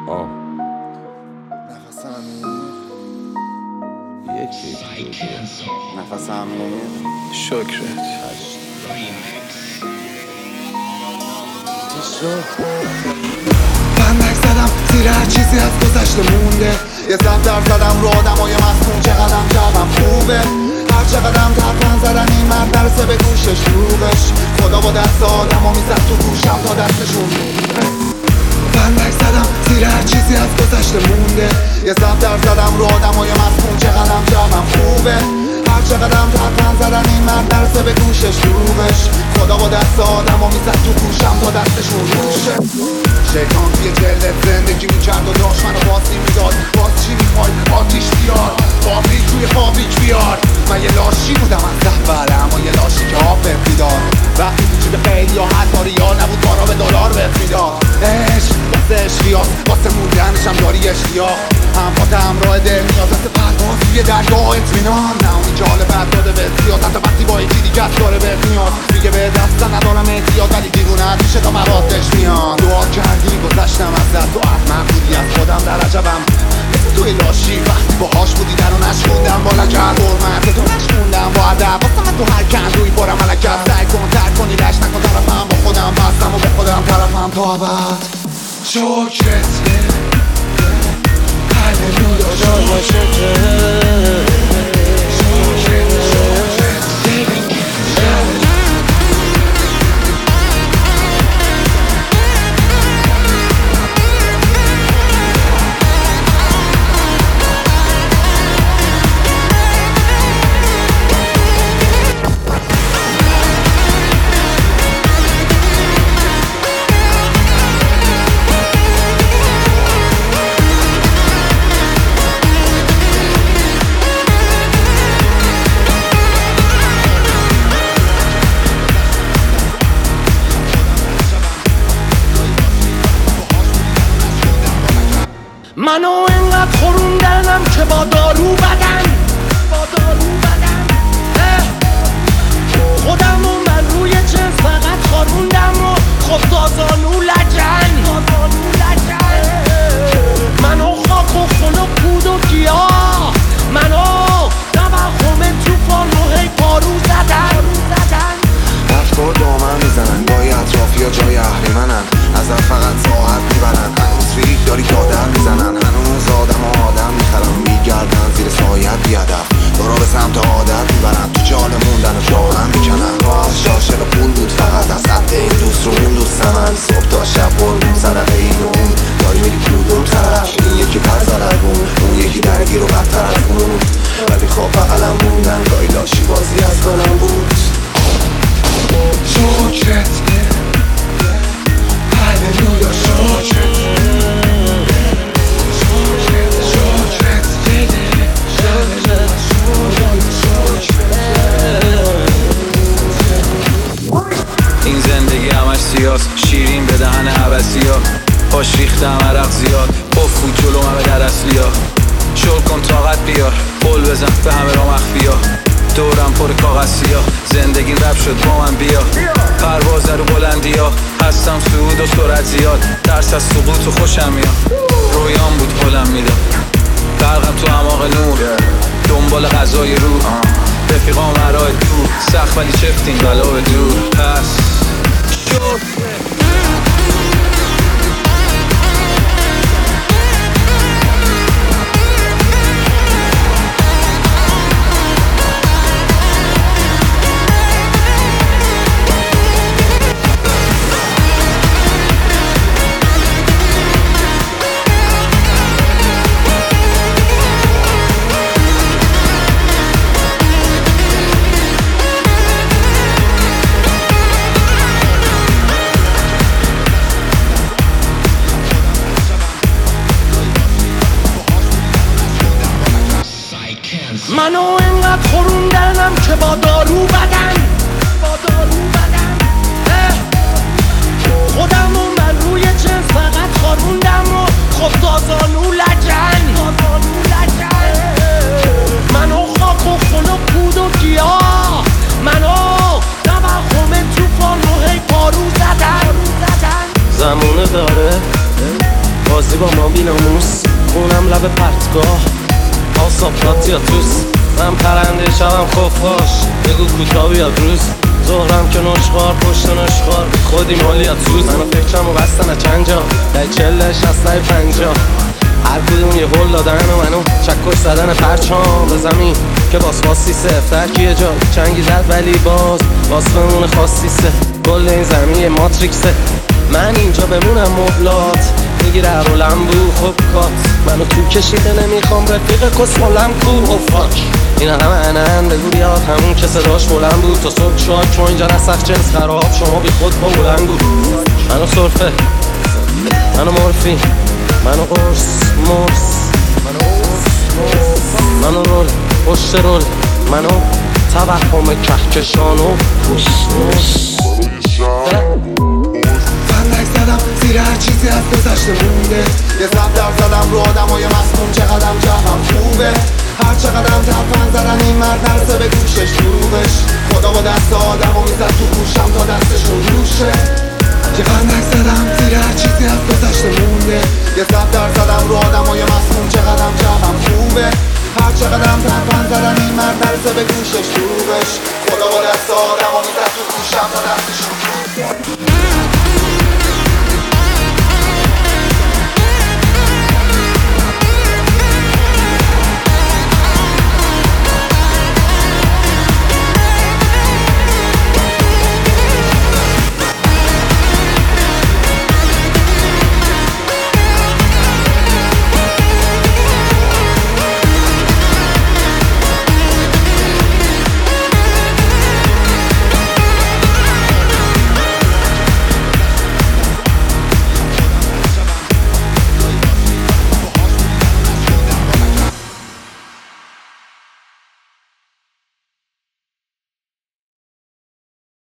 آه نفس عمیق یکی نفس عمیق شکرت فندک زدم زیر هر چیزی از گذشته مونده. یه زفتر زدم رو آدمای مسمون، چقدرم جوم خوبه. هر چقدرم تفن زدن این مرد نرسه به گوشش روبش. خدا با دست آدمو میزد تو گوشم تا دستشون فندک زدم زیر هر چیزی از گذشته مونده. یه زفتر زدم رو آدمای مسمون، چقدرم جوم خوبه. هر چقدرم تفن زدن این مرد نرسه به گوشش روبش. خدا با دست آدمو میزد تو گوشم تا دستشون روشه. شیطان توی جلد زندگی میکرد و داشت منو باز نمیداد. باز چی میخوای؟ آتیش بیار، فابریک روی فابریک بیار. من یه لاشی بودم از زهبره، اما یه لاشی که آب بهت میداد. وقتی تو جیب خیلی ها حتی ریال نبود، بارا به دلار بهت میداد. عشق واسه اشتیاق، واسه موندنشم داری اشتیاق. همپات همراه دل نیاز واسه پرواز توی درگاه اطمینان. نه اونی که حال بد داده به زیاد، حتی وقتی با یکی دیگه از داره بهت میاد. میگه به دست ندارم احتیاط، ولی دیوونت میشه تا موادش میان. دعا کردی گذشتم ازت، تو احمق بودی از خودم در عجبم. توی لاشی وقتی باهاش بودی در رو نشوندم با لگت. حرمت تو نشوندم با ادب، واسه من تو هر کندوی پرم ملکت. سعی کن ترک کنی لش نکن طرفم، با خودم بستم و به خودم طرفم تا ابد. شکرت هللویا شکرت. منو اینقدر خوروندنم که با دارو بدن خودم و من روی جنس فقط خاروندم و خب دازانو لجن. منو خاک و خون و کود و گیاه، منو توهم توفان و هی پارو زدن. افکار دامن میزنن، گاهی اطرافی ها جای اهریمنن. ازم فقط ساعت میبرن، هنوز ریگ داری دادر میزنن. هنوز آدم آدم میخرن، میگردن زیر سایت بیادف. دارا به سمت عادت میبرن، تو جال موندن و جاهم میکنن. باز شاشق پول بود فقط از حد این دوست رو اون دوست من. صبح تا شب قربون صدقه این اون، داری میری کدوم طرف؟ این یکی پر زرگون، اون یکی درگیر و بدتر از اون. ولی خب بقلم موندن، گاهی لاشی بازی از کنم بود. شکرت هللویا شکرت. این زندگی همش سیاست، شیرین به دهن عبسیا. باش ریختم عرق زیاد، قف بود جلو همه در اصلیا. شل کن طاقت بیار، قول بزن به همه را مخفیا. دورم پر کاغذ سیاه، زندگی رب شد با من بیا. پرواز رو بلندی ها، هستم صعود و سرعت زیاد. ترس از سقوط و خوشم میاد، رویان بود حلم میداد. برقم تو اعماق نور، دنبال غذای روح. رفیقام هرای دور، سخت ولی چفتیم بلا به دور. پس شد منو اینقدر خوروندنم که با دارو بدن خودم و من روی جنس فقط خاروندم و خب دازانو لجن. منو خاک و خون و کود و گیاه، منو توهم توفان و هی پارو زدن. زمونه داره باز با ما بیناموس خونم لب پرتگاه آسابات یا توس من پرنده شبم خفاش بگو کوتا بیاد روز ظهرم که نشخوار پشت نشخوار خودی مالی یا توز منو فکرم و بستن از چند جا در 40 60 50 هر کدوم یه هول دادن و منو چکش زدن پرچام به زمین که باسی سفتر کیه جا چنگی زد ولی باز بمونه خاصیسه کل این زمین یه ماتریکسه من اینجا بمونم مبلات میگیره هر لمبو خب کات منو تو کشیده نمیخوام رفیق کسمالم کو او فاک این همه انن بگو بیاد همون که صداش بلند بود تا صبح شاد چون اینجا نسخ جنس خراب شما بی خود با بلند بود منو صرفه منو مورفین منو قرص مرس منو رول پشت رول منو توهم کهکشان و پوشنش فندک زدم زیر هر چیزی از گذشته مونده یه زبدر زدم رو آدم و یه مسموم چقدرم جمعم خوبه هر چقدرم تفن زدن این مرد نرسه به گوشش دروغش خدا با دست آدم و میزد تو گوشم تا دستشون روشه یه فندک زدم زیر هر چیزی از گذشته مونده یه زبدر زدم رو آدم و یه مسموم چقدرم جمعم خوبه هر چقدرم تفن زدن این مرد نرسه به گوشش دروغش خدا با دست آدم و میزد تو گوشم تا دستشون روشه